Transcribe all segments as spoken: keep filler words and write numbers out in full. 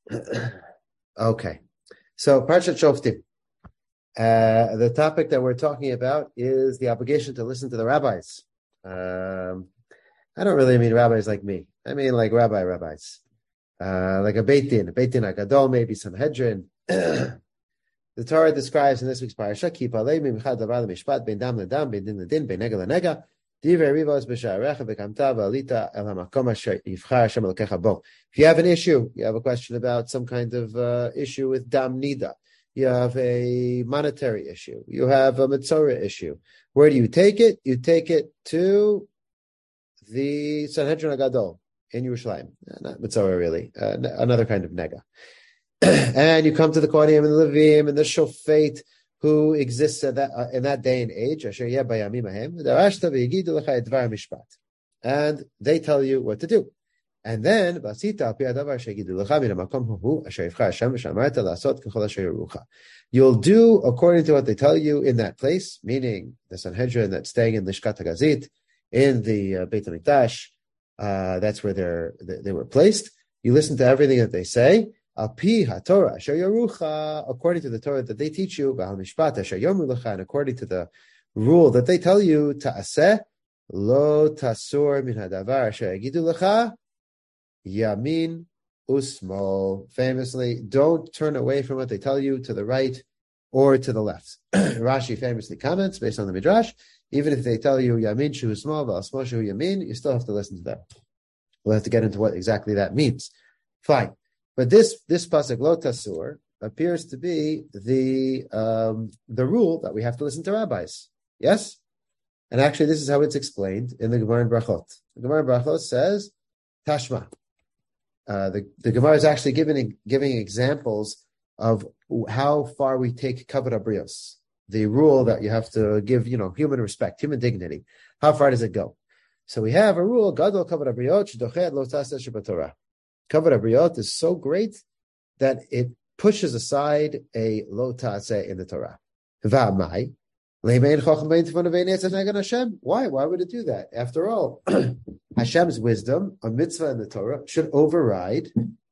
Okay, so Parshat Shoftim. Uh, the topic that we're talking about is the obligation to listen to the rabbis. Um, I don't really mean rabbis like me. I mean like rabbi rabbis, uh, like a Beit Din, a Beit Din Agadol, maybe Sanhedrin. The Torah describes in this week's parasha, Ki palei mimcha davar mishpat ben dam ledam ben din ledin ben nega lenega divrei rivos b'sha'arecha v'kamta v'alita el hamakom asher yivchar Hashem elokecha bo. If you have an issue, you have a question about some kind of uh, issue with dam nida, you have a monetary issue, you have a mitzvah issue, where do you take it? You take it to the Sanhedrin Agadol in Yerushalayim, not mitzvah really, uh, another kind of nega. And you come to the Kohanim and the Levim and the Shofet who exists at that, uh, in that day and age, and they tell you what to do. And then you'll do according to what they tell you in that place, meaning the Sanhedrin that's staying in Lishkat HaGazit, in the uh, Beit HaMikdash, uh, that's where they're, they, they were placed. You listen to everything that they say. Al-pi ha-Torah asher yorucha, according to the Torah that they teach you, v'al mishpat asher yomu lecha, and according to the rule that they tell you, ta'aseh lo tasur min hadavar asher yagidu lecha yamin usmol. Famously, don't turn away from what they tell you to the right or to the left. Rashi famously comments, based on the Midrash, even if they tell you yamin shu usmol v'al smol shu yamin, you still have to listen to them. We'll have to get into what exactly that means. Fine. But this this pasuk lo tasur appears to be the um, the rule that we have to listen to rabbis. Yes, and actually this is how it's explained in the Gemara in Brachot. The Gemara in Brachot says Tashma. Uh, the the Gemara is actually giving giving examples of how far we take kavod habrios, the rule that you have to give, you know, human respect, human dignity. How far does it go? So we have a rule: gadol kavod habriot shedochet lo taseh shebatorah. Kavod habriot is so great that it pushes aside a lo ta'aseh in the Torah. Va'amai le'mein chacham bein tifon ve'in etzad negan Hashem. Why? Why would it do that? After all, Hashem's wisdom, a mitzvah in the Torah, should override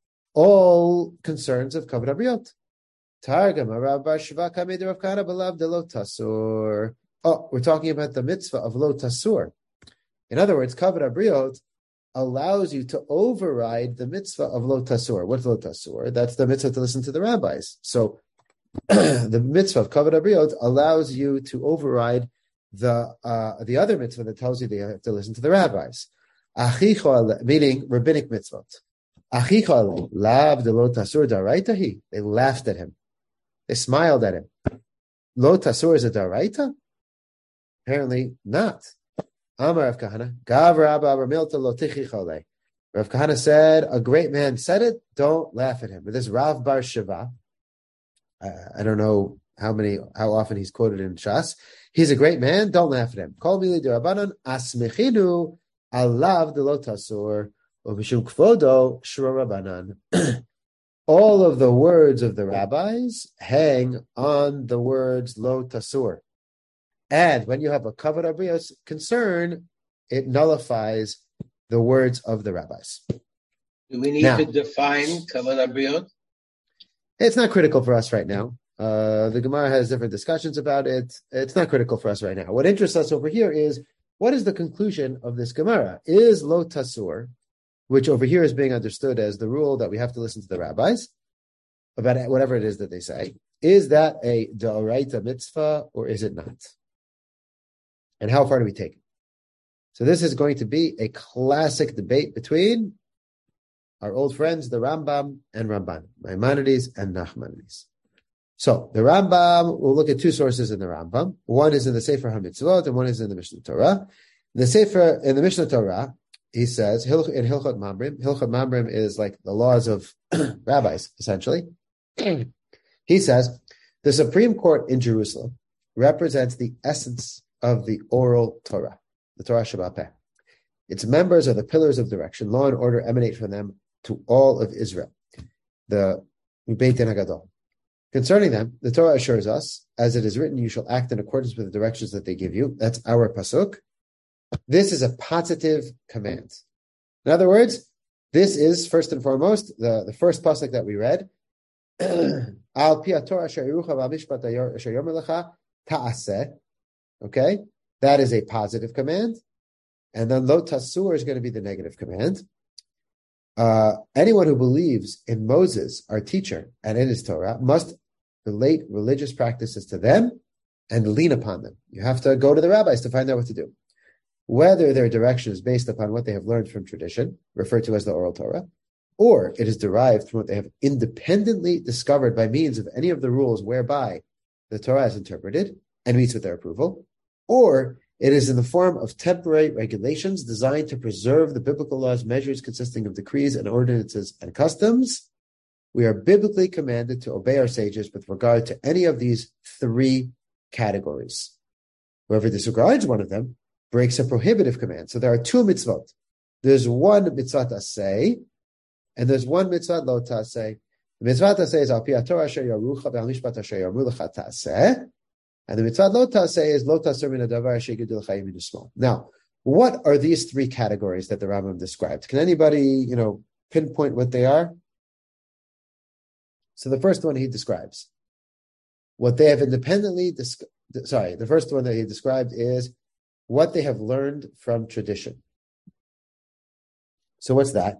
all concerns of kavod habriot. Targum Rav Bar Shiva Kamei Rav Kahana b'lav de lo tasur. Oh, we're talking about the mitzvah of lo tasur. In other words, kavod habriot allows you to override the mitzvah of lo tasur. What's lo tasur? That's the mitzvah to listen to the rabbis. So the mitzvah of kavod habriot allows you to override the uh, the other mitzvah that tells you that you have to listen to the rabbis. Achicho, meaning rabbinic mitzvot. Achicho lav de lo tasur daraitahi. They laughed at him. They smiled at him. Lo tasur is a daraita? Apparently not. Amar Rav Kahana, Gav Rabba Ramilta Lo Tichi Chole. Rav Kahana said, a great man said it, don't laugh at him. But this Rav Bar Shiva, uh, I don't know how many, how often he's quoted in Shas. He's a great man, don't laugh at him. Kol Mili de Rabbanon, Asmechinu, Alav de Lo Tasur, Ubishum Kvodo, Shura Rabbanan. All of the words of the rabbis hang on the words Lo Tasur. And when you have a kavod habrios concern, it nullifies the words of the rabbis. Do we need now, to define kavod habrios? It's not critical for us right now. Uh, the Gemara has different discussions about it. It's not critical for us right now. What interests us over here is, what is the conclusion of this Gemara? Is lo tasur, which over here is being understood as the rule that we have to listen to the rabbis about whatever it is that they say, is that a d'oraita mitzvah or is it not? And how far do we take it? So this is going to be a classic debate between our old friends, the Rambam and Ramban, Maimonides and Nachmanides. So the Rambam, we'll look at two sources in the Rambam. One is in the Sefer HaMitzvot and one is in the Mishnah Torah. In the Sefer, in the Mishnah Torah, he says, in Hilchot Mamrim, Hilchot Mamrim is like the laws of rabbis, essentially. He says, the Supreme Court in Jerusalem represents the essence of the oral Torah, the Torah Shabbat Peh. Its members are the pillars of direction. Law and order emanate from them to all of Israel. The Beit Din Hagadol. Concerning them, the Torah assures us, as it is written, you shall act in accordance with the directions that they give you. That's our pasuk. This is a positive command. In other words, This is, first and foremost, the, the first pasuk that we read. Al pi haTorah asher yerucha v'hamishpat asher yomer lecha ta'aseh. Okay? That is a positive command. And then lo tasur is going to be the negative command. Uh, anyone who believes in Moses, our teacher, and in his Torah, must relate religious practices to them and lean upon them. You have to go to the rabbis to find out what to do. Whether their direction is based upon what they have learned from tradition, referred to as the oral Torah, or it is derived from what they have independently discovered by means of any of the rules whereby the Torah is interpreted and meets with their approval, or it is in the form of temporary regulations designed to preserve the biblical laws, measures consisting of decrees and ordinances and customs. We are biblically commanded to obey our sages with regard to any of these three categories. Whoever disregards one of them breaks a prohibitive command. So there are two mitzvot. There's one mitzvah taseh, and there's one mitzvah lo taseh. The mitzvah taseh is al pi haTorah asher yarucha v'al mishpat asher yomer lecha taseh. And the mitzvah lo taseh is lo taseh min hadavar asher yigdil chayim min usmo. Now, what are these three categories that the Rambam described? Can anybody, you know, pinpoint what they are? So the first one he describes. What they have independently, dis- sorry, the first one that he described is what they have learned from tradition. So what's that?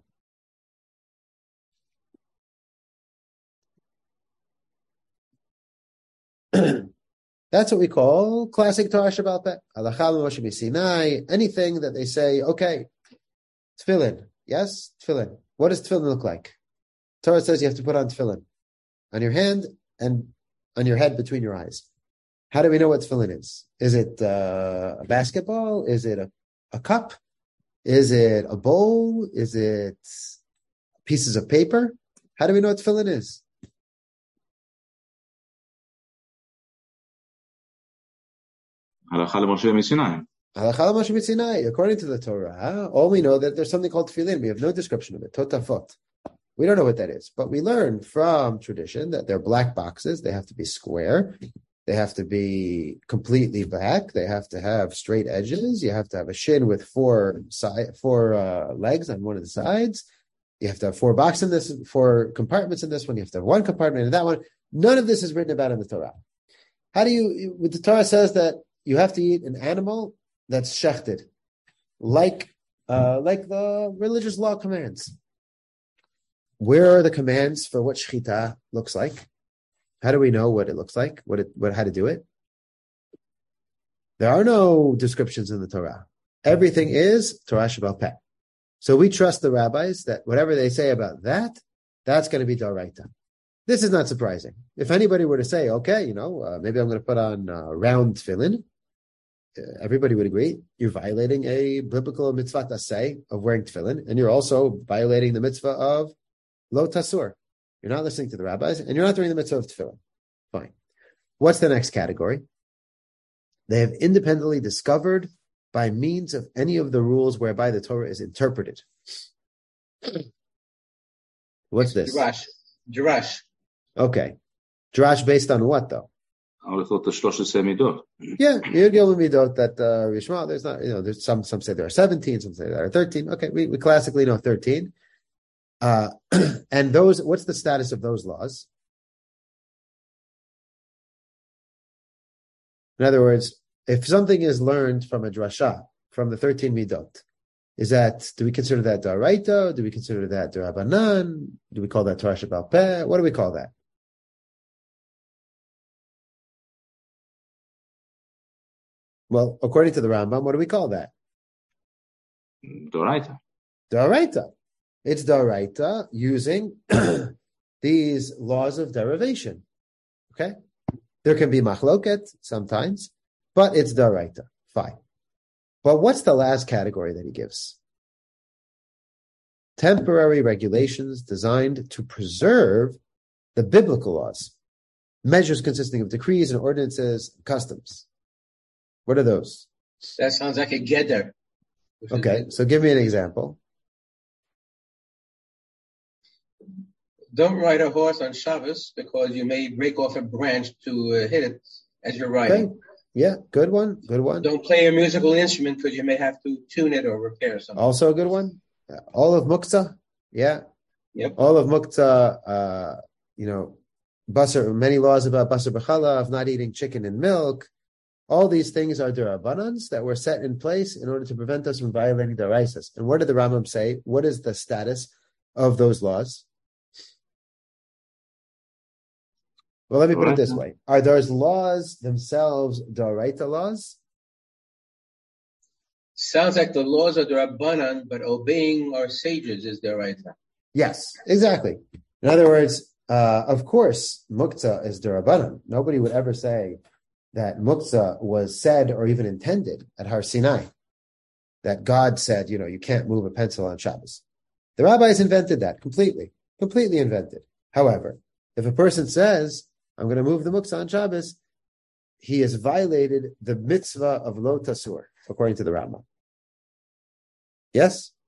That's what we call classic Torah Shebaal Peh. Halacha Moshe Sinai. Anything that they say, okay, tefillin. Yes, tefillin. What does tefillin look like? Torah says you have to put on tefillin on your hand and on your head between your eyes. How do we know what tefillin is? Is it uh, a basketball? Is it a, a cup? Is it a bowl? Is it pieces of paper? How do we know what tefillin is? Halacha Moshe Sinai. Halacha Moshe Sinai. According to the Torah, all we know that there's something called tefillin. We have no description of it. Totafot. We don't know what that is, but we learn from tradition that they're black boxes. They have to be square. They have to be completely black. They have to have straight edges. You have to have a shin with four side, four uh, legs on one of the sides. You have to have four boxes in this, four compartments in this one. You have to have one compartment in that one. None of this is written about in the Torah. How do you? The Torah says that you have to eat an animal that's shechted, like uh, like the religious law commands. Where are the commands for what shechita looks like? How do we know what it looks like? What it, what, how to do it? There are no descriptions in the Torah. Everything is Torah Shebaal Peh. So we trust the rabbis that whatever they say about that, that's going to be D'oraita. This is not surprising. If anybody were to say, okay, you know, uh, maybe I'm going to put on uh, round tefillin, uh, everybody would agree you're violating a biblical mitzvah taseh of wearing tefillin, and you're also violating the mitzvah of lo tasur. You're not listening to the rabbis, and you're not doing the mitzvah of tefillin. Fine. What's the next category? They have independently discovered by means of any of the rules whereby the Torah is interpreted. What's this? Drash. Drash. Okay. Drash based on what, though? I would have thought the Shlosheh Midot. Yeah, Yirgil Midot that uh, Rishma, there's not, you know, there's some, some say there are seventeen, some say there are thirteen. Okay, we, we classically know thirteen. Uh, and those, what's the status of those laws? In other words, if something is learned from a drasha, from the thirteen midot, is that, do we consider that d'oraita? Do we consider that d'Rabbanan? Do we call that Torah Shebaal Peh? What do we call that? Well, according to the Rambam, what do we call that? D'oraita. D'oraita. It's d'oraita using these laws of derivation. Okay? There can be machloket sometimes, but it's d'oraita. Fine. But what's the last category that he gives? Temporary regulations designed to preserve the biblical laws. Measures consisting of decrees and ordinances and customs. What are those? That sounds like a geder. Okay, so give me an example. Don't ride a horse on Shabbos because you may break off a branch to uh, hit it as you're riding. Okay. Yeah, good one, good one. Don't play a musical instrument because you may have to tune it or repair something. Also a good one. Uh, all of muktzah. Yeah. Yep. All of muktzah, uh, you know, basar, many laws about basar b'chala, of not eating chicken and milk. All these things are derabanans that were set in place in order to prevent us from violating the raisas. And what did the Rambam say? What is the status of those laws? Well, let me put it this way. Are those laws themselves Doraita laws? Sounds like the laws are the Rabbanan, but obeying our sages is the Doraita. Yes, exactly. In other words, uh, of course, muktzah is the Rabbanan. Nobody would ever say that muktzah was said or even intended at Har Sinai. That God said, you know, you can't move a pencil on Shabbos. The rabbis invented that completely, completely invented. However, if a person says, I'm going to move the muktzah on Shabbos, he has violated the mitzvah of lo tasur, according to the Rambam. Yes?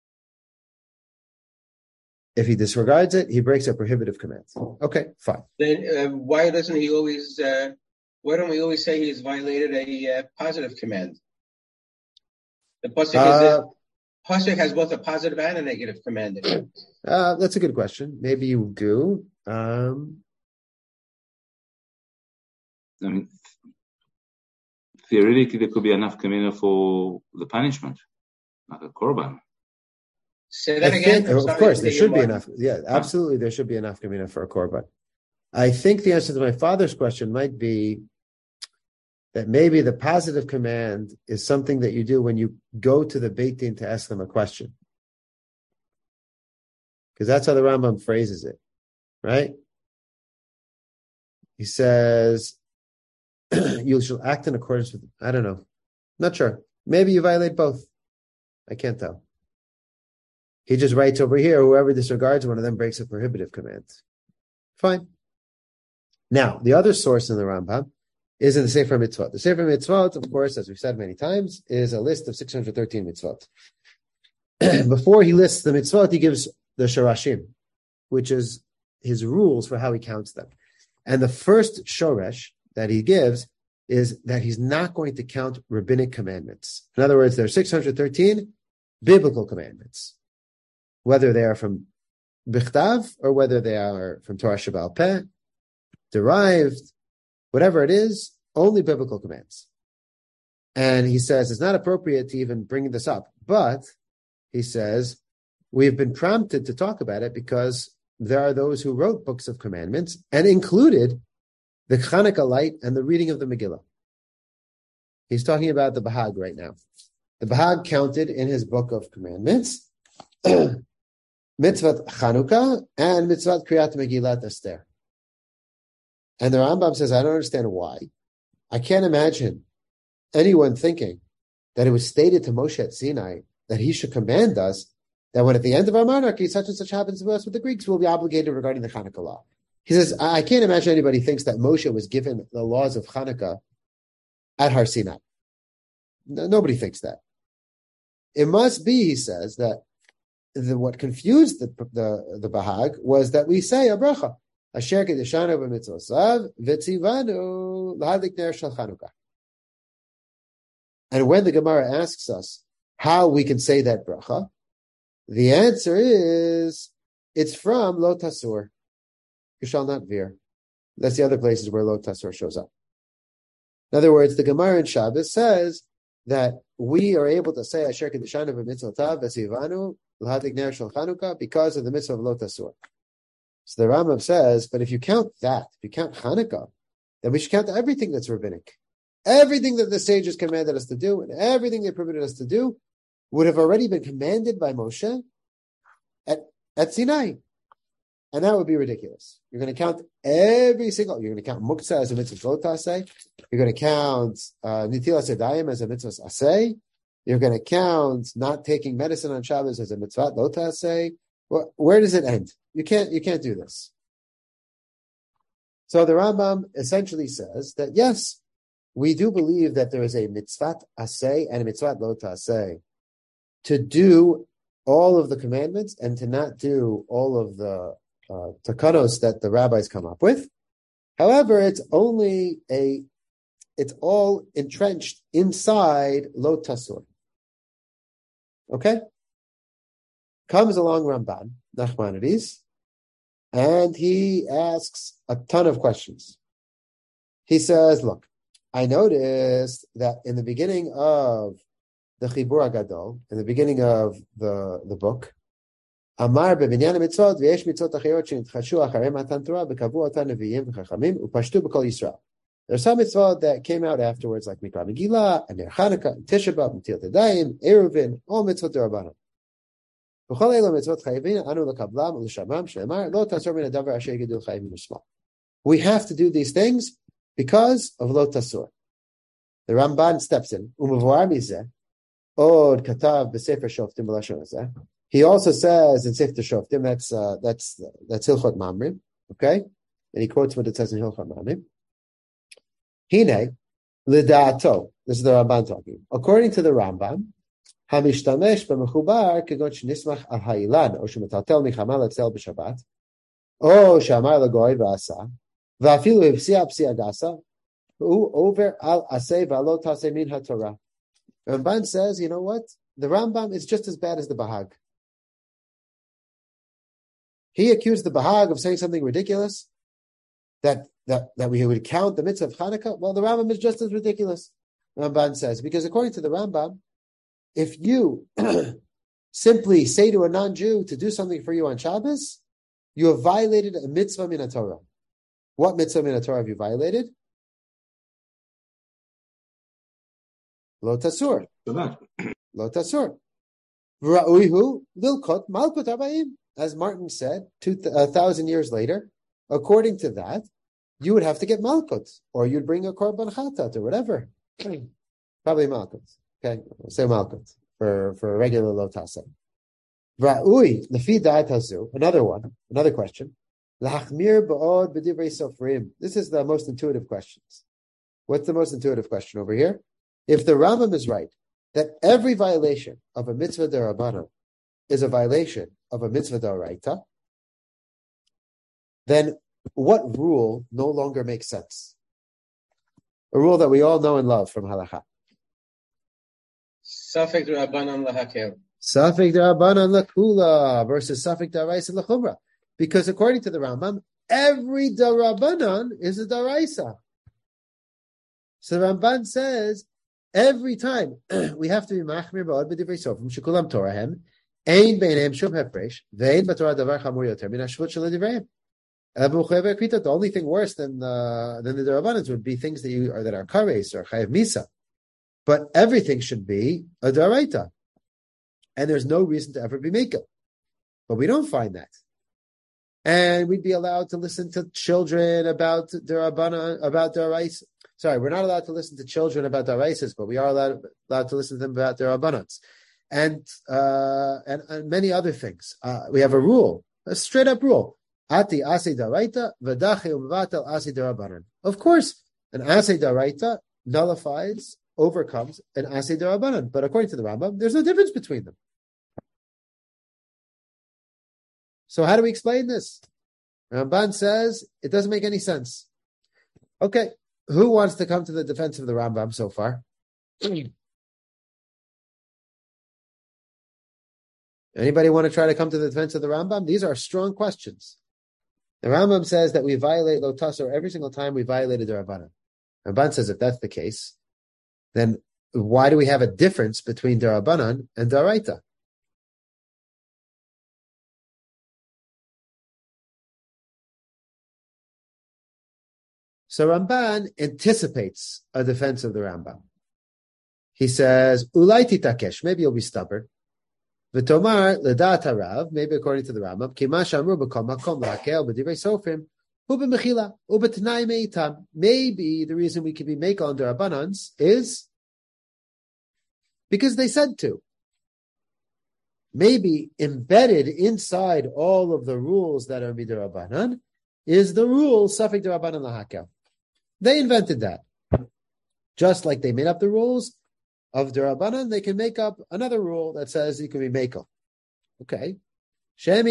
If he disregards it, he breaks a prohibitive command. Okay, fine. Then uh, why doesn't he always, uh, why don't we always say he's violated a uh, positive command? The pasuk uh, pasuk has both a positive and a negative command. Uh, that's a good question. Maybe you do. Um, I mean, theoretically, there could be enough kamina for the punishment, like a korban. Say that I again. Think, of course, there should be enough. Yeah, absolutely, there should be enough kamina for a korban. I think the answer to my father's question might be that maybe the positive command is something that you do when you go to the Beit Din to ask them a question. Because that's how the Rambam phrases it, right? He says, you shall act in accordance with, I don't know. Not sure. Maybe you violate both. I can't tell. He just writes over here, whoever disregards one of them breaks a prohibitive command. Fine. Now, the other source in the Rambam is in the Sefer Mitzvot. The Sefer Mitzvot, of course, as we've said many times, is a list of six hundred thirteen mitzvot. Before he lists the mitzvot, he gives the shorashim, which is his rules for how he counts them. And the first shoresh that he gives is that he's not going to count rabbinic commandments. In other words, there are six hundred thirteen biblical commandments, whether they are from Bichtav or whether they are from Torah Sheba'al Peh, derived, whatever it is, only biblical commands. And he says it's not appropriate to even bring this up. But he says we've been prompted to talk about it because there are those who wrote books of commandments and included the Chanukah light and the reading of the Megillah. He's talking about the Bahag right now. The Bahag counted in his book of commandments Mitzvat Chanukah and Mitzvat Kriyat Megillat Esther. And the Rambam says, I don't understand why. I can't imagine anyone thinking that it was stated to Moshe at Sinai that he should command us that when at the end of our monarchy, such and such happens to us with the Greeks, we'll be obligated regarding the Chanukah law. He says, I can't imagine anybody thinks that Moshe was given the laws of Chanukah at Har Sinai. No, nobody thinks that. It must be, he says, that the, what confused the, the, the Bahag was that we say a bracha. Asher kedeshanu b'mitzvosav v'tzivanu l'hadlik ner shel Chanukah. And when the Gemara asks us how we can say that bracha, the answer is it's from Lo Tasur. You shall not veer. That's the other places where Lo Tasur shows up. In other words, the Gemara in Shabbos says that we are able to say Asher kedeshanu b'mitzvosav v'tzivanu l'hadlik ner shel Chanukah because of the mitzvah of Lo Tasur. So the Rambam says, but if you count that, if you count Hanukkah, then we should count everything that's rabbinic. Everything that the sages commanded us to do and everything they permitted us to do would have already been commanded by Moshe at, at Sinai. And that would be ridiculous. You're going to count every single, you're going to count Muktzah as a mitzvah lo taseh. You're going to count uh, Nitilas Yadayim as a mitzvah aseh. You're going to count not taking medicine on Shabbos as a mitzvah lo taseh. Where does it end? You can't, you can't do this. So the Rambam essentially says that yes, we do believe that there is a mitzvah aseh and a mitzvah lo taseh to do all of the commandments and to not do all of the uh, takanos that the rabbis come up with. However, it's only a, it's all entrenched inside lo tasur. Okay? Comes along Ramban, Nachmanides, and he asks a ton of questions. He says, look, I noticed that in the beginning of the Chibur HaGadol, in the beginning of the, the book, Amar bebinyan mitzvot v'yesh mitzvot achayot shenitchashu acharei matan Torah b'kavu otan neviim v'chachamim upashtu b'kol Yisrael. There are some mitzvot that came out afterwards, like Mikra Megillah, and Ner Chanukah, and Tisha B'Av, and Netilat Yadayim, Eruvin, all mitzvot derabanan. B'chol elo mitzvot chayivin anu lekablam u'lishamam she'emar lo tasor min hadavar asher yigidul chayivin u'shmal. We have to do these things because of lo tasor. The Ramban steps in. U'mavor mizeh od katav b'sefer shoftim b'lashon hazeh. He also says in Sefer Shoftim, that's uh, that's that's Hilchot Mamrim, okay? And he quotes what it says in Hilchot Mamrim. Hine lida'ato. This is the Ramban talking. According to the Rambam, hamishtamesh b'mechubar kegon shenismach al ha'ilan or shemetaltel michamal etzel b'Shabbat or she'amar lagoy v'asa v'afilu hipsia psia gasa who over al aseh v'alot taseh min haTorah. Ramban says, you know what? The Rambam is just as bad as the Bahag. He accused the Bahag of saying something ridiculous, that, that, that we would count the mitzvah of Chanukah. Well, the Rambam is just as ridiculous, Ramban says, because according to the Rambam, if you simply say to a non-Jew to do something for you on Shabbos, you have violated a mitzvah min Torah. What mitzvah min Torah have you violated? Lo tasur. Lo tasur. V'ra'uihu lilkot malkut arbaim. As Martin said, two th- a thousand years later, according to that, you would have to get malkut, or you'd bring a korban chatat or whatever. Probably malkut. Okay, we'll say malkut for for a regular lo taseh. Ra'ui lefi da'at hazu. Another one, another question. Lachmir ba'od b'divrei sofrim. This is the most intuitive questions. What's the most intuitive question over here? If the Rambam is right that every violation of a mitzvah d'Rabbanan is a violation of a mitzvah d'oraita, then what rule no longer makes sense? A rule that we all know and love from halakha. Safek d'Rabbanan lahakel. Safek d'Rabbanan lakula versus Safek d'Oraisa lachumra. Because according to the Rambam, every d'Rabbanan is a d'Oraisa. So the Ramban says every time we have to be machmir ba'od b'divrei sofrim shekulam torahem. Ein beineim shum hefresh, ve'ein b'Torah davar chamur yoter min hashvut shel divrayim. The only thing worse than uh, than the derabanans would be things that you are that are kares or chayav misa, but everything should be a daraita, and there's no reason to ever be mekel. But we don't find that, and we'd be allowed to listen to children about derabana about deraisa. Sorry, we're not allowed to listen to children about deraisas, but we are allowed allowed to listen to them about derabanans. And, uh, and and many other things. Uh, we have a rule, a straight up rule. Ati asi daraita v'dachi umvatel asi darabanan. Of course, an asi daraita nullifies, overcomes an asi darabanan. But according to the Rambam, there's no difference between them. So how do we explain this? Ramban says it doesn't make any sense. Okay, who wants to come to the defense of the Rambam so far? Anybody want to try to come to the defense of the Rambam? These are strong questions. The Rambam says that we violate lo tasor every single time we violated the Rabbanan. Ramban says if that's the case, then why do we have a difference between the Rabbanan and the Daraita? So Ramban anticipates a defense of the Rambam. He says, Ulai titakesh, maybe you'll be stubborn. V'tomar ledat harav, maybe according to the Rambam, kimash amru b'kol makom lahakel b'divrei sofrim, hu b'mechila, hu b'tnai meitam. Maybe the reason we can be make on the Rabbanans is because they said to. Maybe embedded inside all of the rules that are midrabanan is the rule safek d'Rabbanan lahakel. They invented that. Just like they made up the rules of D'Rabbanan, they can make up another rule that says you can be mekel. Okay. To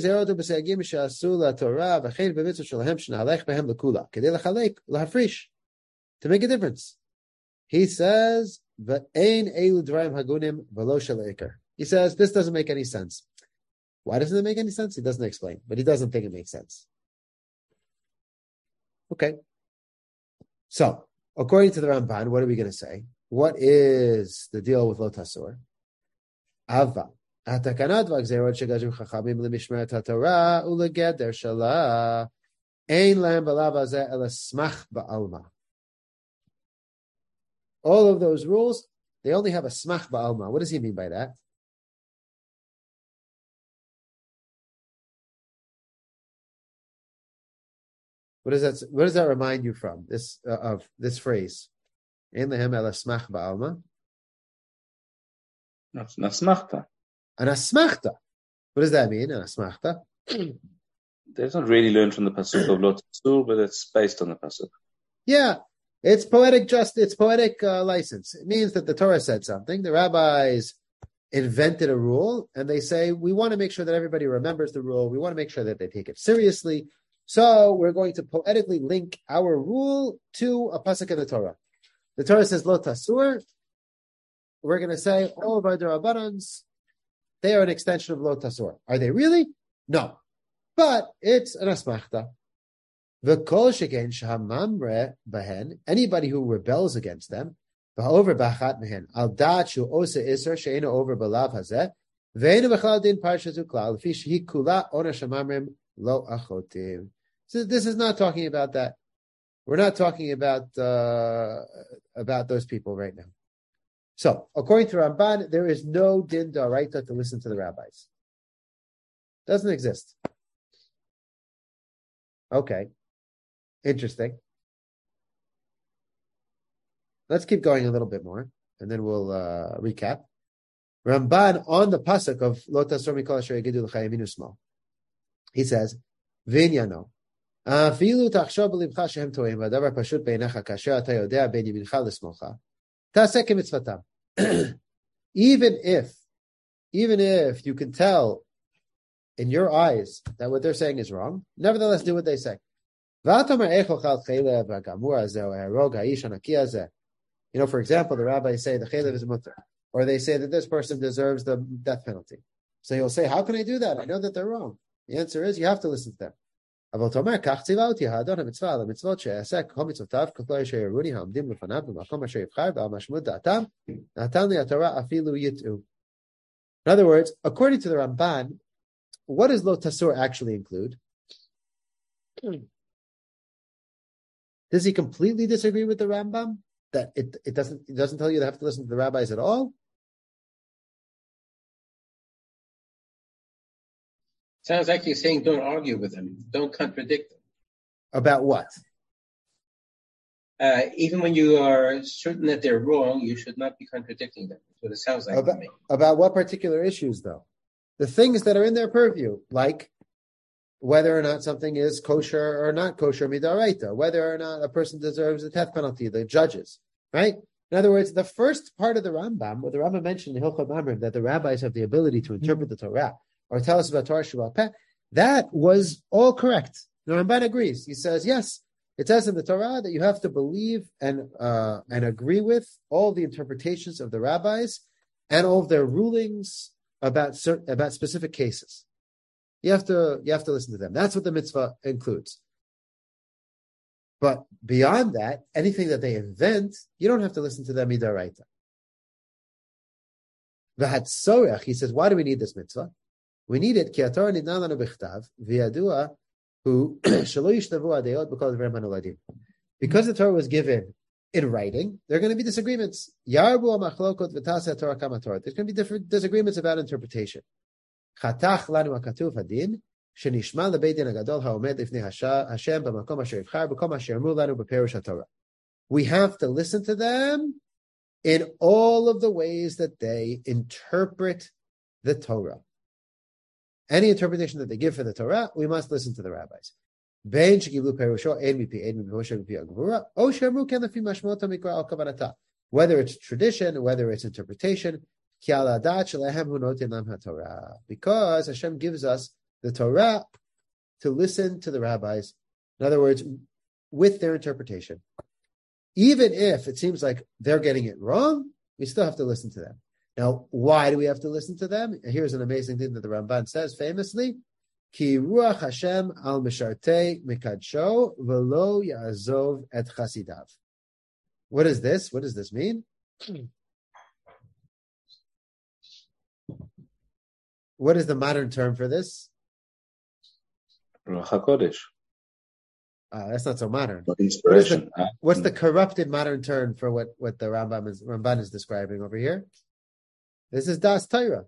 make a difference. He says, He says, this doesn't make any sense. Why doesn't it make any sense? He doesn't explain, but he doesn't think it makes sense. Okay. So, according to the Ramban, what are we going to say? What is the deal with Lo Tasur? Ava. Atakanat v'gzerot shegazru chachamim lemishmeret haTorah ulegeder shala ein lam b'lav hazeh ela smach ba'alma. All of those rules, they only have a smach ba'alma. What does he mean by that? What does that? What does that remind you from this uh, of this phrase? Ein lehem ela smach ba'alma. That's an asmachta. An asmachta. What does that mean? An asmachta. There's not really learned from the pasuk of Lo Tasur, but it's based on the pasuk. Yeah, it's poetic. Just it's poetic uh, license. It means that the Torah said something. The rabbis invented a rule, and they say we want to make sure that everybody remembers the rule. We want to make sure that they take it seriously. So we're going to poetically link our rule to a pasuk in the Torah. The Torah says Lo Tasur. We're going to say all of our Darabanans, they are an extension of Lo Tasur. Are they really? No. But it's an asmachta. V'kol sheken shahamamre behen, anybody who rebels against them, v'haover b'achat mehen, al dat shu osa isra she'ena over b'lav hazeh, v'ena b'chlal din parshatu klal, l'fi shehi kula ona shamamrim lo achotim. So this is not talking about that. We're not talking about uh, about those people right now. So, according to Ramban, there is no din d'oraita to listen to the rabbis. Doesn't exist. Okay. Interesting. Let's keep going a little bit more, and then we'll uh, recap. Ramban, on the pasuk of Lo Tasur mikol asher yagidu l'cha yaminu shmal, he says, V'inyano, afilu tachshov b'libcha shehem toim, v'adavar pashut beinecha kasher ata yodea ben yamincha l'smolcha, ta'aseh k'mitzvatam. Even if, even if you can tell in your eyes that what they're saying is wrong, nevertheless do what they say. You know, for example, the rabbis say the chelev is mutter, or they say that this person deserves the death penalty. So you'll say, how can I do that? I know that they're wrong. The answer is you have to listen to them. In other words, according to the Ramban, what does Lo Tasur actually include? Does he completely disagree with the Rambam? That it, it doesn't it doesn't tell you to have to listen to the rabbis at all? Sounds like you're saying don't argue with them. Don't contradict them. About what? Uh, even when you are certain that they're wrong, you should not be contradicting them. That's what it sounds like about, to me. About what particular issues, though? The things that are in their purview, like whether or not something is kosher or not kosher midaraita, whether or not a person deserves a death penalty, the judges, right? In other words, the first part of the Rambam, what the Rambam mentioned in Hilchot Mamrim, that the rabbis have the ability to interpret the Torah or tell us about Torah Sheba'al Peh, that was all correct. The Ramban agrees. He says, yes, it says in the Torah that you have to believe and uh, and agree with all the interpretations of the rabbis and all of their rulings about certain, about specific cases. You have to you have to listen to them. That's what the mitzvah includes. But beyond that, anything that they invent, you don't have to listen to them midaraita. V'hatsorach, he says, why do we need this mitzvah? We need it ki haTorah nitna lanu b'chtav v'yadua hu shelo yishtavu adayot b'kol dvarim hanoladim. Because the Torah was given in writing, there are going to be disagreements. Yarbu ha'machlokot v'taseh haTorah kama Torah. There's going to be different disagreements about interpretation. Chatach lanu hakatuv hadin shenishma lebeit din hagadol haomed lifnei Hashem b'makom asher yivchar b'kom asher amru lanu b'perush haTorah. We have to listen to them in all of the ways that they interpret the Torah. Any interpretation that they give for the Torah, we must listen to the rabbis. Whether it's tradition, whether it's interpretation, because Hashem gives us the Torah to listen to the rabbis. In other words, with their interpretation. Even if it seems like they're getting it wrong, we still have to listen to them. Now, why do we have to listen to them? Here's an amazing thing that the Ramban says famously: Ki ruach Hashem al mishartei mikadsho velo ya'azov et chasidav. What is this? What does this mean? What is the modern term for this? Ruach HaKodesh. Uh, that's not so modern. Inspiration. What is the, what's the corrupted modern term for what, what the Rambam is, Ramban is describing over here? This is Das Torah.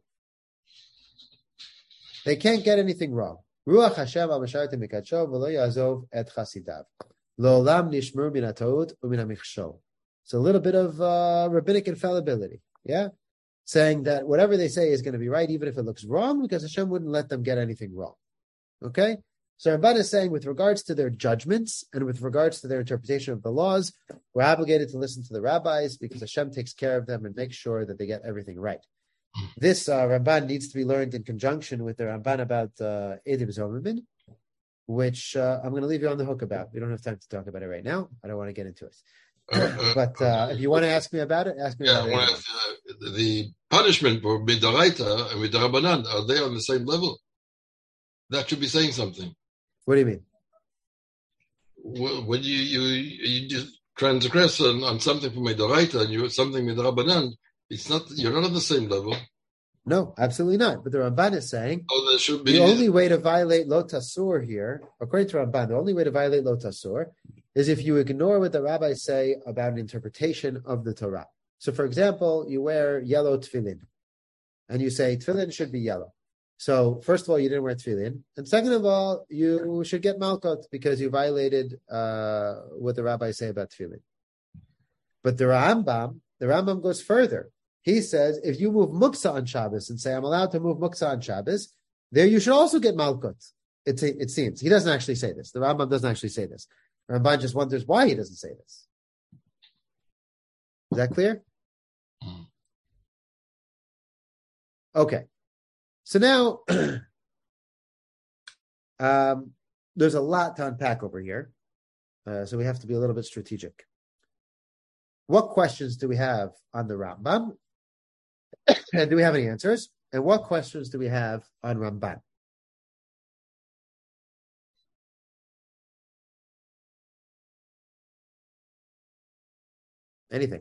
They can't get anything wrong. Ruach Hashem al mishartei mikadsho v'lo ya'azov et chasidav. Lo'olam nishmur min ha'to'ut u'min ha'michshol. It's a little bit of uh, rabbinic infallibility, yeah? Saying that whatever they say is going to be right, even if it looks wrong, because Hashem wouldn't let them get anything wrong. Okay? So Ramban is saying with regards to their judgments and with regards to their interpretation of the laws, we're obligated to listen to the rabbis because Hashem takes care of them and makes sure that they get everything right. This uh, Ramban needs to be learned in conjunction with the Ramban about uh, Edib Zomibin, which uh, I'm going to leave you on the hook about. We don't have time to talk about it right now. I don't want to get into it. Uh, but uh, if you want to ask me about it, ask me yeah, about well, it. Uh, the punishment for Midoraita and Midorabanan, are they on the same level? That should be saying something. What do you mean? When you you, you just transgress on, on something from Midoraita and you something Midorabanan, it's not, you're not on the same level. No, absolutely not. But the Ramban is saying oh, there should be, the only way to violate Lo Tasur here, according to Ramban, the only way to violate Lo Tasur is if you ignore what the rabbis say about an interpretation of the Torah. So, for example, you wear yellow tefillin, and you say tefillin should be yellow. So, first of all, you didn't wear tefillin, and second of all, you should get malkot because you violated uh, what the rabbis say about tefillin. But the Rambam, the Rambam goes further. He says, if you move muksa on Shabbos and say, I'm allowed to move muksa on Shabbos, there you should also get malkut. It, it seems. He doesn't actually say this. The Rambam doesn't actually say this. Ramban just wonders why he doesn't say this. Is that clear? Okay. So now, um, there's a lot to unpack over here. Uh, so we have to be a little bit strategic. What questions do we have on the Rambam? And do we have any answers? And what questions do we have on Ramban? Anything?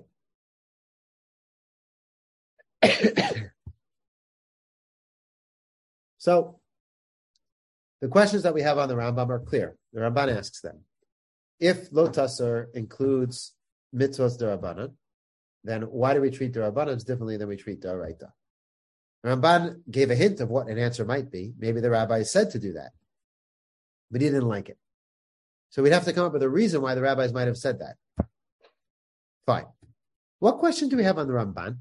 So, the questions that we have on the Rambam are clear. The Ramban asks them. If Lo Tasur includes mitzvot derabanan, then why do we treat derabanans differently than we treat deraita? Ramban gave a hint of what an answer might be. Maybe the rabbis said to do that, but he didn't like it. So we'd have to come up with a reason why the rabbis might have said that. Fine. What question do we have on the Ramban?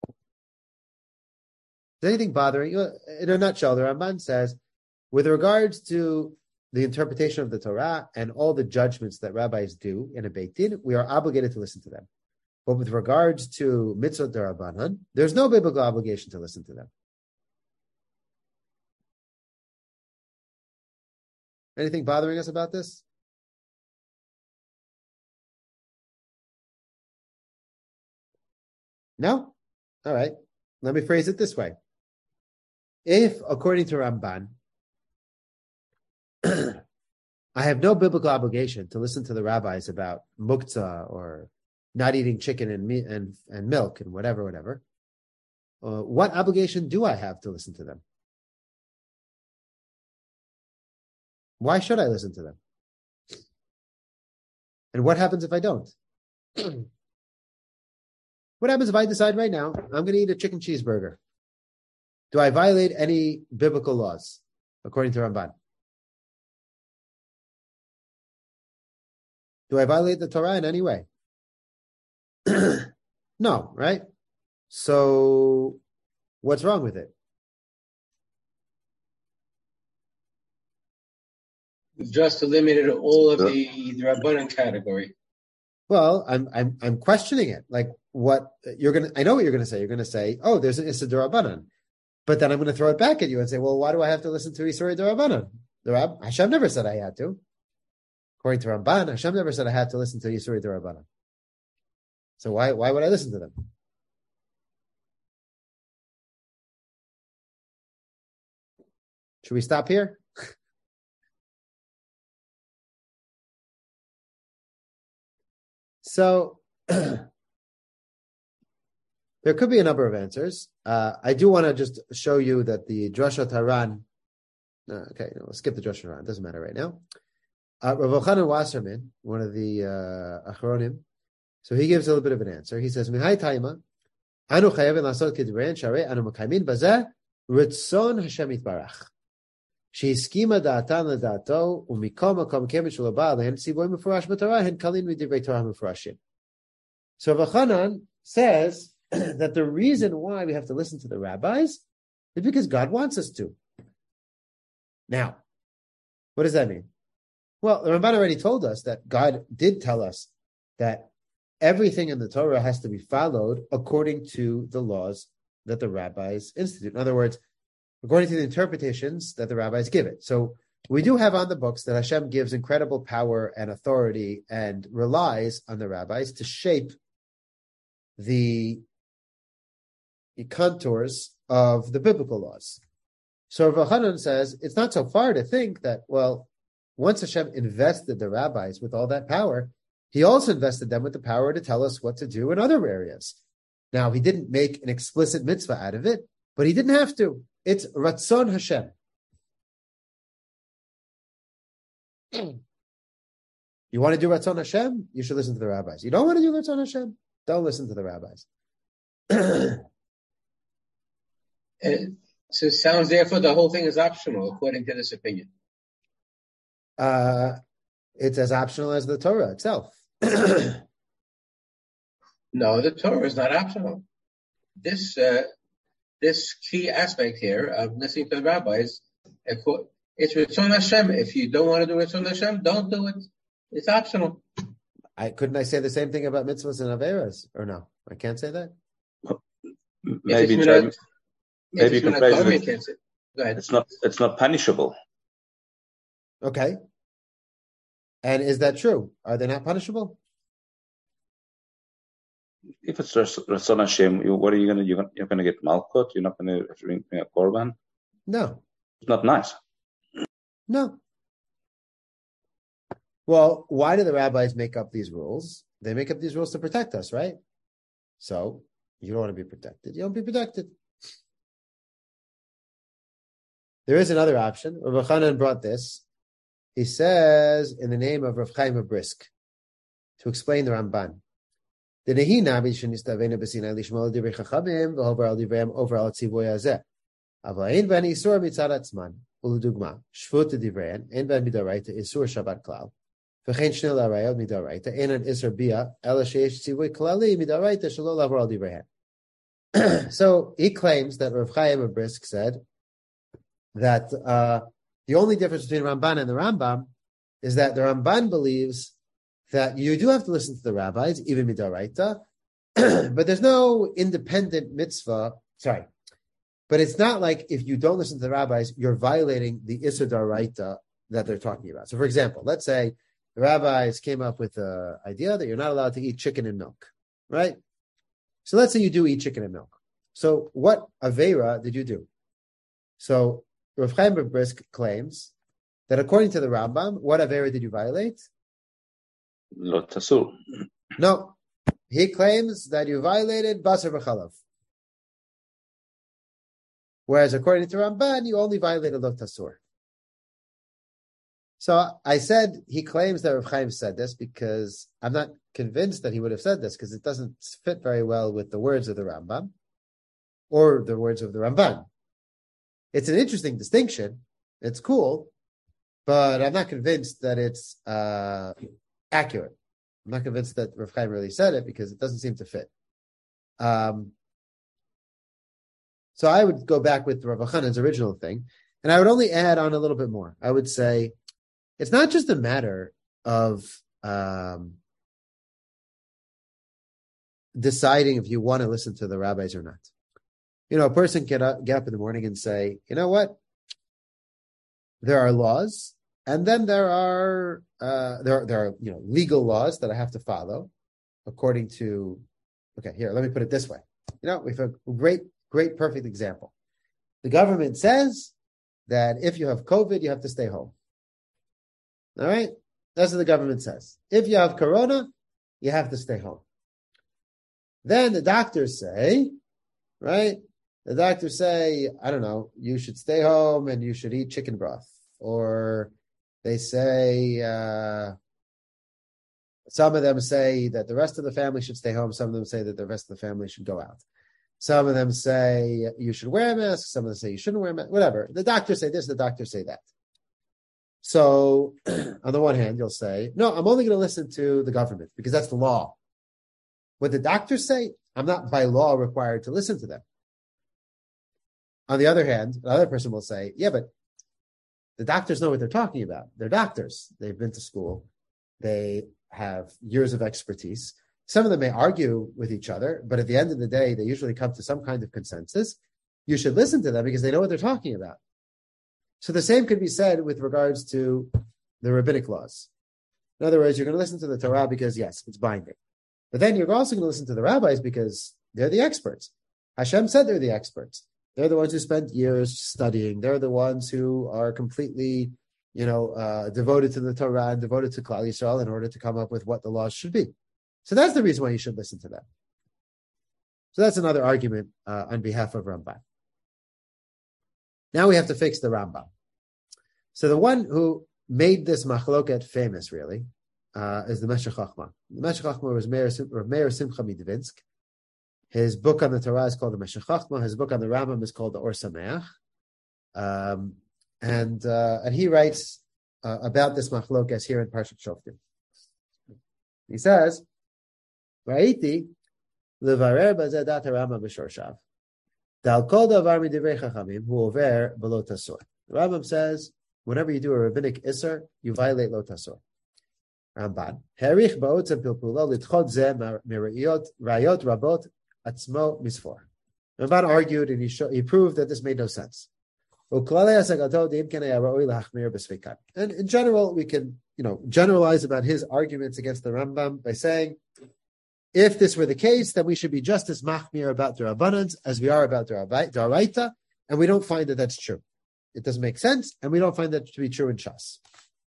Is anything bothering you? In a nutshell, the Ramban says, with regards to the interpretation of the Torah and all the judgments that rabbis do in a Beit Din, we are obligated to listen to them. But with regards to mitzvot derabanan, there's no biblical obligation to listen to them. Anything bothering us about this? No? All right. Let me phrase it this way. If, according to Ramban, I have no biblical obligation to listen to the rabbis about muktzah or not eating chicken and meat and, and milk and whatever, whatever, uh, what obligation do I have to listen to them? Why should I listen to them? And what happens if I don't? What happens if I decide right now I'm going to eat a chicken cheeseburger? Do I violate any biblical laws, according to Ramban? Do I violate the Torah in any way? No, right? So what's wrong with it? Just eliminated all of the, the Rabbanan category. Well, I'm I'm I'm questioning it. Like what you're gonna I know what you're gonna say. You're gonna say, oh, there's an Issa D'Rabbanan. But then I'm gonna throw it back at you and say, well, why do I have to listen to Issa D'Rabbanan? The Rab Hashem never said I had to. According to Ramban, Hashem never said I had to listen to Issa D'Rabbanan. So why why would I listen to them? Should we stop here? So there could be a number of answers. Uh, I do want to just show you that the Drashat Haran, uh, okay, no, we'll skip the Drashat Haran, it doesn't matter right now. Uh, Rav Elchanan Wasserman, one of the uh, Achronim, so he gives a little bit of an answer. He says, Mihai Taima, Anu chayavin lasot kidrein sharei anu makaymin bazeh ritzon Hashem yitbarach. Shehiskima da'atan le'da'ato u'mikol makom kemin shelo ba'a lehen tzivoy mefurash b'Torah hen kalin v'divrei Torah mefurashim. So Rav Elchanan says that the reason why we have to listen to the rabbis is because God wants us to. Now, what does that mean? Well, the Ramban already told us that God did tell us that everything in the Torah has to be followed according to the laws that the rabbis institute. In other words, according to the interpretations that the rabbis give it. So we do have on the books that Hashem gives incredible power and authority and relies on the rabbis to shape the, the contours of the biblical laws. So Rav Elchanan says it's not so far to think that, well, once Hashem invested the rabbis with all that power, he also invested them with the power to tell us what to do in other areas. Now, he didn't make an explicit mitzvah out of it, but he didn't have to. It's Ratzon Hashem. You want to do Ratzon Hashem? You should listen to the rabbis. You don't want to do Ratzon Hashem? Don't listen to the rabbis. And so it sounds therefore the whole thing is optional according to this opinion. Uh, it's as optional as the Torah itself. No, the Torah is not optional. This uh, this key aspect here of listening to the rabbis, it's Ritzon Hashem. If you don't want to do Ritzon Hashem, don't do it. It's optional. I couldn't I say the same thing about mitzvahs and averas, or no? I can't say that. Maybe Maybe, maybe you can phrase it. Go ahead. It's not it's not punishable. Okay. And is that true? Are they not punishable? If it's Ratzon Hashem, you, what are you going to do? You're going to get malchut? You're not going to bring a korban? No. It's not nice. No. Well, why do the rabbis make up these rules? They make up these rules to protect us, right? So, you don't want to be protected. You don't be protected. There is another option. Rav Elchanan brought this. He says, in the name of Rav Chaim Brisk, to explain the Ramban, the Nehi Nabi Shenistavena B'Sinai Lishmol Divrei Chachamim V'Hover Al Divrei Over Al Tzivoy Hazeh Aval Ein Ben Isur Mitzad Atzman Uludugma Shvut Divrein Ein Ben Midaraita Isur Shabbat Klal V'Chein Shnei L'Arayot Midaraita Ein An Isur Bia Ela Sheish Tzivoy Klali Midaraita Shelo L'Avar Al Divrein. So he claims that Rav Chaim Brisk said that uh, the only difference between Ramban and the Rambam is that the Ramban believes that you do have to listen to the rabbis, even midaraita, but there's no independent mitzvah. Sorry, but it's not like if you don't listen to the rabbis, you're violating the Issur Daraita that they're talking about. So, for example, let's say the rabbis came up with the idea that you're not allowed to eat chicken and milk, right? So let's say you do eat chicken and milk. So what Aveira did you do? So Rav Chaim Brisk claims that according to the Rambam, what Aveira did you violate? Lo tasur. No. He claims that you violated Basar V'Chalav. Whereas according to Ramban, you only violated Lo Tasur. So I said he claims that Rav Chaim said this because I'm not convinced that he would have said this because it doesn't fit very well with the words of the Rambam or the words of the Ramban. It's an interesting distinction. It's cool, but I'm not convinced that it's uh, accurate. I'm not convinced that Rav Chaim really said it because it doesn't seem to fit. Um, so I would go back with Rav Elchanan's original thing, and I would only add on a little bit more. I would say it's not just a matter of um, deciding if you want to listen to the rabbis or not. You know, a person can get, get up in the morning and say, you know what? There are laws, and then there are uh, there are, there are you know legal laws that I have to follow according to. Okay, here, let me put it this way. You know, we have a great, great, perfect example. The government says that if you have COVID, you have to stay home. All right? That's what the government says. If you have corona, you have to stay home. Then the doctors say, right? The doctors say, I don't know, you should stay home and you should eat chicken broth. Or they say, uh, some of them say that the rest of the family should stay home. Some of them say that the rest of the family should go out. Some of them say you should wear a mask. Some of them say you shouldn't wear a mask. Whatever. The doctors say this, the doctors say that. So on the one hand, you'll say, no, I'm only going to listen to the government because that's the law. What the doctors say, I'm not by law required to listen to them. On the other hand, the other person will say, yeah, but the doctors know what they're talking about. They're doctors. They've been to school. They have years of expertise. Some of them may argue with each other, but at the end of the day, they usually come to some kind of consensus. You should listen to them because they know what they're talking about. So the same could be said with regards to the rabbinic laws. In other words, you're going to listen to the Torah because, yes, it's binding. But then you're also going to listen to the rabbis because they're the experts. Hashem said they're the experts. They're the ones who spent years studying. They're the ones who are completely, you know, uh, devoted to the Torah and devoted to Klal Yisrael in order to come up with what the laws should be. So that's the reason why you should listen to them. So that's another argument uh, on behalf of Ramban. Now we have to fix the Rambam. So the one who made this machloket famous, really, uh, is the Meshech Chochmah. The Meshech Chochmah was Meir, Meir Simcha Midvinsk. His book on the Torah is called the Meshech Chochmah. His book on the Rambam is called the Or Sameach. Um, and uh, and he writes uh, about this machloket here in Parshat Shoftim. He says, "Va'iti levarer bazeh dat Rambam b'shorshav. Dal kol davar midivrei chachamim hu over below tasor." The Rambam says, whenever you do a rabbinic isser, you violate lo tasor. Ramban herich ba'otzem pilpulo litchot zeh mirayot rayot rabot atzmo misfor. Ramban argued and he, show, he proved that this made no sense. And in general, we can, you know, generalize about his arguments against the Rambam by saying, if this were the case, then we should be just as machmir about the Rabbanans as we are about the Araita, and we don't find that that's true. It doesn't make sense, and we don't find that to be true in Shas.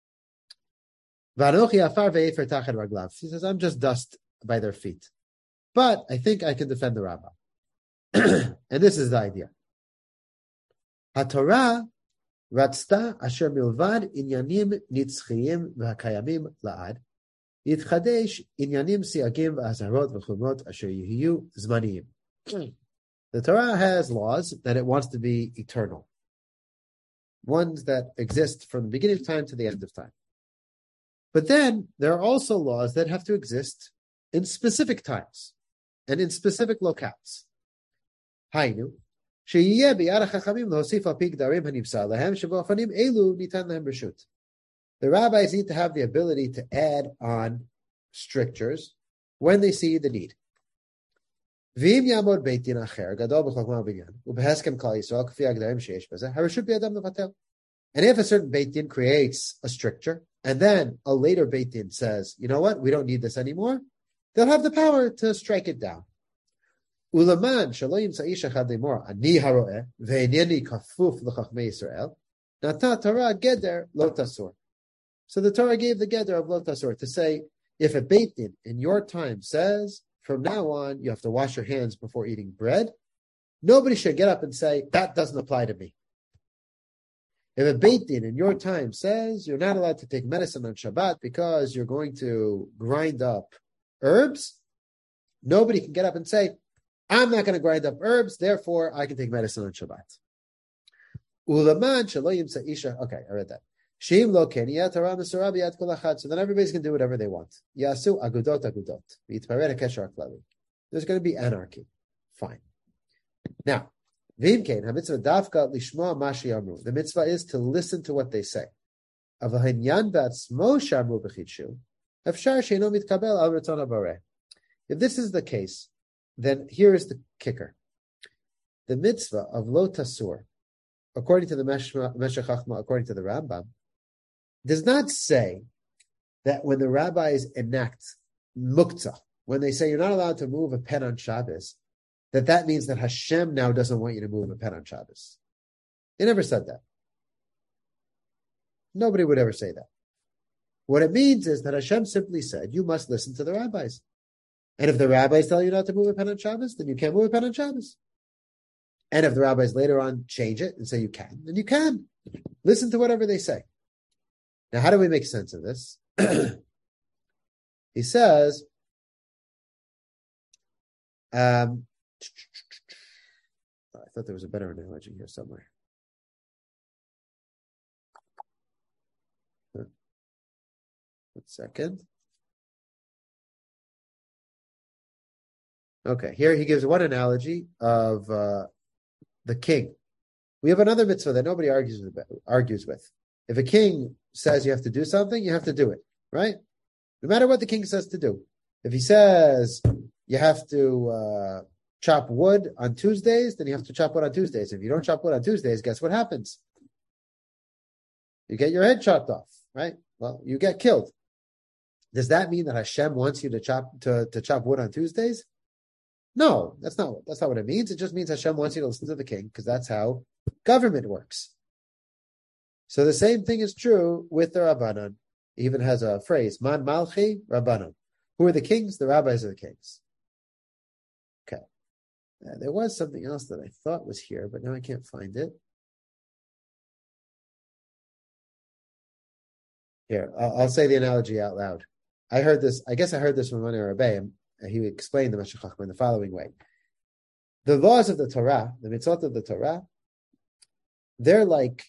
He says, I'm just dust by their feet. But I think I can defend the Rambam. And this is the idea. HaTorah ratzta asher milvad inyanim nitzchiyim v'hakayamim la'ad yitchadesh inyanim siyagim v'azharot v'chumrot asher yihiyu zmaniyim. The Torah has laws that it wants to be eternal, ones that exist from the beginning of time to the end of time. But then there are also laws that have to exist in specific times and in specific locales. Hainu. The rabbis need to have the ability to add on strictures when they see the need. And if a certain Beit Din creates a stricture, and then a later Beit Din says, you know what, we don't need this anymore, they'll have the power to strike it down. Ulaman shaloyim sa'ish echad lemor ani haroeh ve'ineni kafuf l'chachmei Yisrael nata Torah geder lo tasor. So the Torah gave the geder of lo tasor to say, if a Beit Din in your time says, from now on you have to wash your hands before eating bread, nobody should get up and say, that doesn't apply to me. If a Beit Din in your time says you're not allowed to take medicine on Shabbat because you're going to grind up herbs, nobody can get up and say, I'm not going to grind up herbs, therefore I can take medicine on Shabbat. Ulaman shaloyim sa'isha. Okay, I read that. Sheim lo ken yat Torah mesorah b'yad kol achad. So then everybody's going to do whatever they want. Yasu agudot agudot. V'yitparer kesher klali. There's going to be anarchy. Fine. Now, v'im kein hamitzvah davka lishma ma she'amru. The mitzvah is to listen to what they say. Avahinyan ba'atzmo she'amru b'chidshu. Efshar she'ino mitkabel al ratzon haboreh. If this is the case, then here is the kicker. The mitzvah of lo tasur, according to the Meshech Chochmah, according to the Rambam, does not say that when the rabbis enact muktzah, when they say you're not allowed to move a pen on Shabbos, that that means that Hashem now doesn't want you to move a pen on Shabbos. They never said that. Nobody would ever say that. What it means is that Hashem simply said, you must listen to the rabbis. And if the rabbis tell you not to move a pen on Shabbos, then you can't move a pen on Shabbos. And if the rabbis later on change it and say you can, then you can. Listen to whatever they say. Now, how do we make sense of this? He says, um, I thought there was a better analogy here somewhere. One second. Okay, here he gives one analogy of uh, the king. We have another mitzvah that nobody argues with, argues with. If a king says you have to do something, you have to do it, right? No matter what the king says to do. If he says you have to uh, chop wood on Tuesdays, then you have to chop wood on Tuesdays. If you don't chop wood on Tuesdays, guess what happens? You get your head chopped off, right? Well, you get killed. Does that mean that Hashem wants you to chop to, to chop wood on Tuesdays? No, that's not that's not what it means. It just means Hashem wants you to listen to the king because that's how government works. So the same thing is true with the Rabbanan. He even has a phrase, Man Malchi Rabbanan. Who are the kings? The rabbis are the kings. Okay. Uh, there was something else that I thought was here, but now I can't find it. Here, I'll, I'll say the analogy out loud. I heard this, I guess I heard this from one of our Rebbeim. He explained the Meshech Chochmah in the following way. The laws of the Torah, the mitzvot of the Torah, they're like,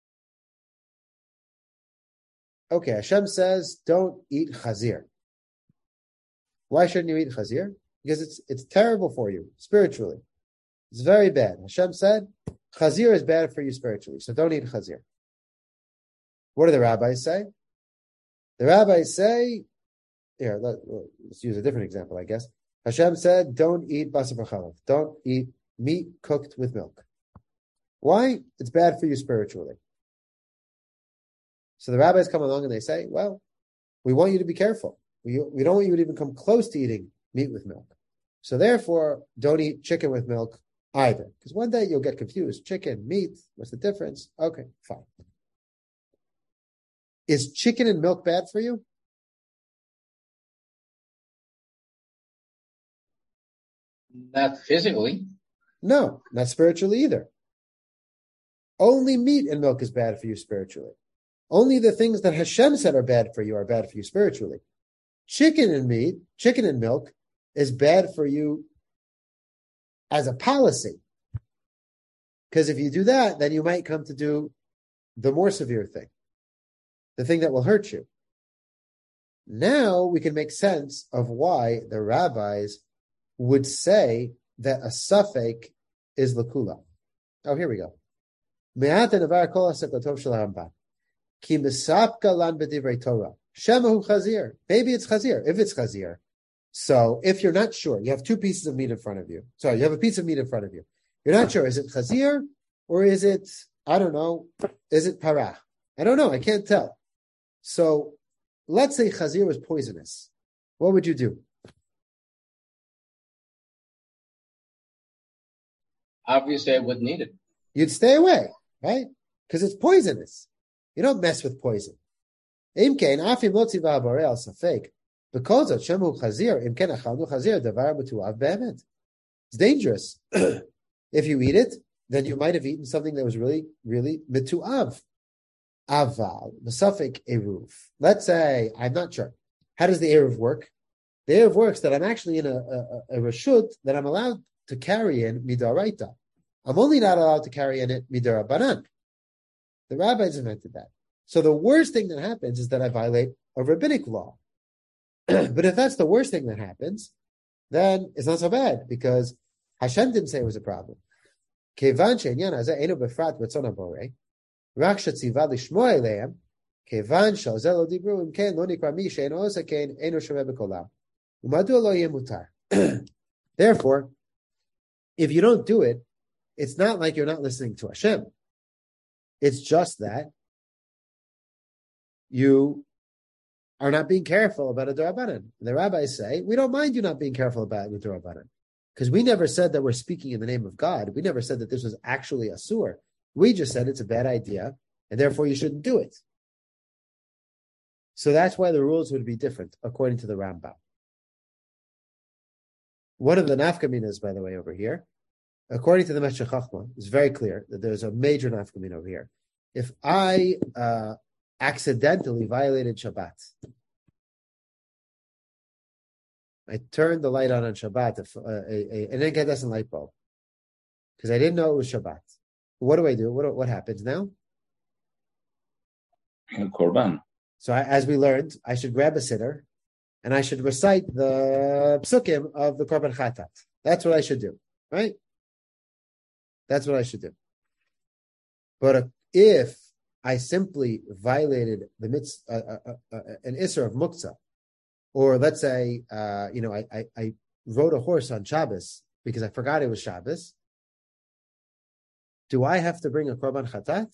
okay, Hashem says, don't eat chazir. Why shouldn't you eat chazir? Because it's it's terrible for you, spiritually. It's very bad. Hashem said, chazir is bad for you spiritually, so don't eat chazir. What do the rabbis say? The rabbis say, here, let, let's use a different example, I guess. Hashem said, don't eat basar v'chalav. Don't eat meat cooked with milk. Why? It's bad for you spiritually. So the rabbis come along and they say, well, we want you to be careful. We, we don't want you to even come close to eating meat with milk. So therefore, don't eat chicken with milk either. Because one day you'll get confused. Chicken, meat, what's the difference? Okay, fine. Is chicken and milk bad for you? Not physically. No, not spiritually either. Only meat and milk is bad for you spiritually. Only the things that Hashem said are bad for you are bad for you spiritually. Chicken and meat, chicken and milk is bad for you as a policy. Because if you do that, then you might come to do the more severe thing, the thing that will hurt you. Now we can make sense of why the rabbis would say that a suffix is lakula. Oh, here we go. Ki misapka lan b'divrei Torah. Shemahu chazir. Maybe it's chazir. If it's chazir. So if you're not sure, you have two pieces of meat in front of you. Sorry, you have a piece of meat in front of you. You're not sure. Is it chazir or is it, I don't know, is it parah? I don't know. I can't tell. So let's say chazir was poisonous. What would you do? Obviously, I wouldn't eat it. You'd stay away, right? Because it's poisonous. You don't mess with poison. It's dangerous. If you eat it, then you might have eaten something that was really, really mitu'av. Aval, Masafik Eruv. Let's say, I'm not sure. How does the Eruv work? The Eruv works that I'm actually in a, a, a reshut that I'm allowed to carry in midaraita. I'm only not allowed to carry in it midarabanan. The rabbis invented that. So the worst thing that happens is that I violate a rabbinic law. But if that's the worst thing that happens, then it's not so bad because Hashem didn't say it was a problem. Kevan she'inyan hazeh einu befrat ratzon haborei, rak shetziva lishmoa eleim, kevan she'ozel lo dibru, im ken lo nikra mi she'eino osa ken eino shomeh b'kolam, u'madua lo yeh mutar. Therefore, if you don't do it, it's not like you're not listening to Hashem. It's just that you are not being careful about a D'Rabbanan. The rabbis say, we don't mind you not being careful about a D'Rabbanan. Because we never said that we're speaking in the name of God. We never said that this was actually asur. We just said it's a bad idea, and therefore you shouldn't do it. So that's why the rules would be different, according to the Rambam. One of the nafkaminas, by the way, over here, according to the Meshech Chochmah, it's very clear that there's a major nafkamina over here. If I uh, accidentally violated Shabbat, I turned the light on on Shabbat, uh, a, a, an incandescent light bulb, because I didn't know it was Shabbat. What do I do? What what happens now? Korban. So I, as we learned, I should grab a sitter, and I should recite the psukim of the Korban Chatat. That's what I should do, right? That's what I should do. But uh, if I simply violated the mitzvah, uh, uh, uh, an isser of muktzah, or let's say, uh, you know, I, I, I rode a horse on Shabbos because I forgot it was Shabbos, do I have to bring a Korban Chatat?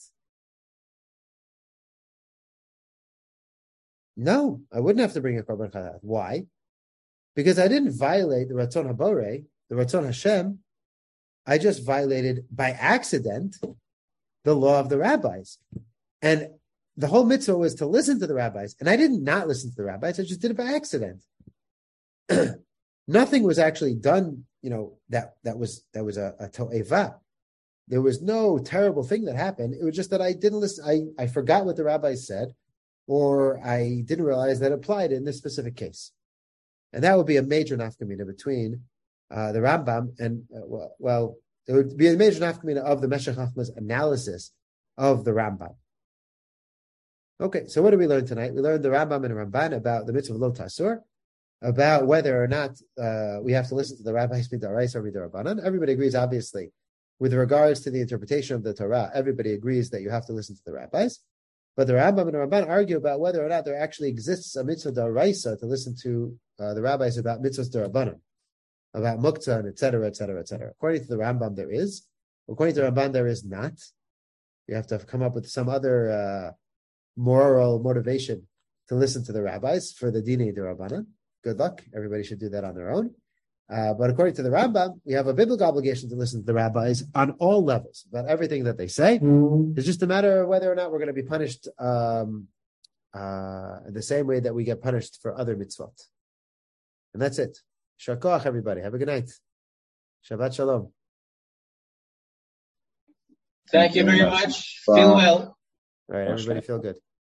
No, I wouldn't have to bring a Korban Chatat. Why? Because I didn't violate the Ratzon HaBorei, the Ratzon Hashem. I just violated by accident the law of the rabbis. And the whole mitzvah was to listen to the rabbis. And I did not listen to the rabbis. I just did it by accident. Nothing was actually done, you know, that, that was that was a, a to'eva. There was no terrible thing that happened. It was just that I didn't listen. I, I forgot what the rabbis said, or I didn't realize that applied in this specific case. And that would be a major nafkamina between uh, the Rambam and, uh, well, well, it would be a major nafkamina of the Meshech Chochmah's analysis of the Rambam. Okay, so what did we learn tonight? We learned the Rambam and Ramban about the mitzvah of lo tasur, about whether or not uh, we have to listen to the rabbis midaraisa or midarabanan. Everybody agrees, obviously, with regards to the interpretation of the Torah. Everybody agrees that you have to listen to the rabbis. But the Rambam and the Ramban argue about whether or not there actually exists a mitzvah daraisa to listen to uh, the rabbis about mitzvahs darabanan, about muktzah, and et cetera, et cetera, et cetera. According to the Rambam, there is. According to the Ramban, there is not. You have to come up with some other uh, moral motivation to listen to the rabbis for the Dinei D'Rabbanan. Good luck. Everybody should do that on their own. Uh, but according to the Rambam, we have a biblical obligation to listen to the rabbis on all levels, about everything that they say. Mm. It's just a matter of whether or not we're going to be punished um, uh, the same way that we get punished for other mitzvot. And that's it. Shakoach, everybody. Have a good night. Shabbat Shalom. Thank you very much. Feel well. All right, everybody feel good.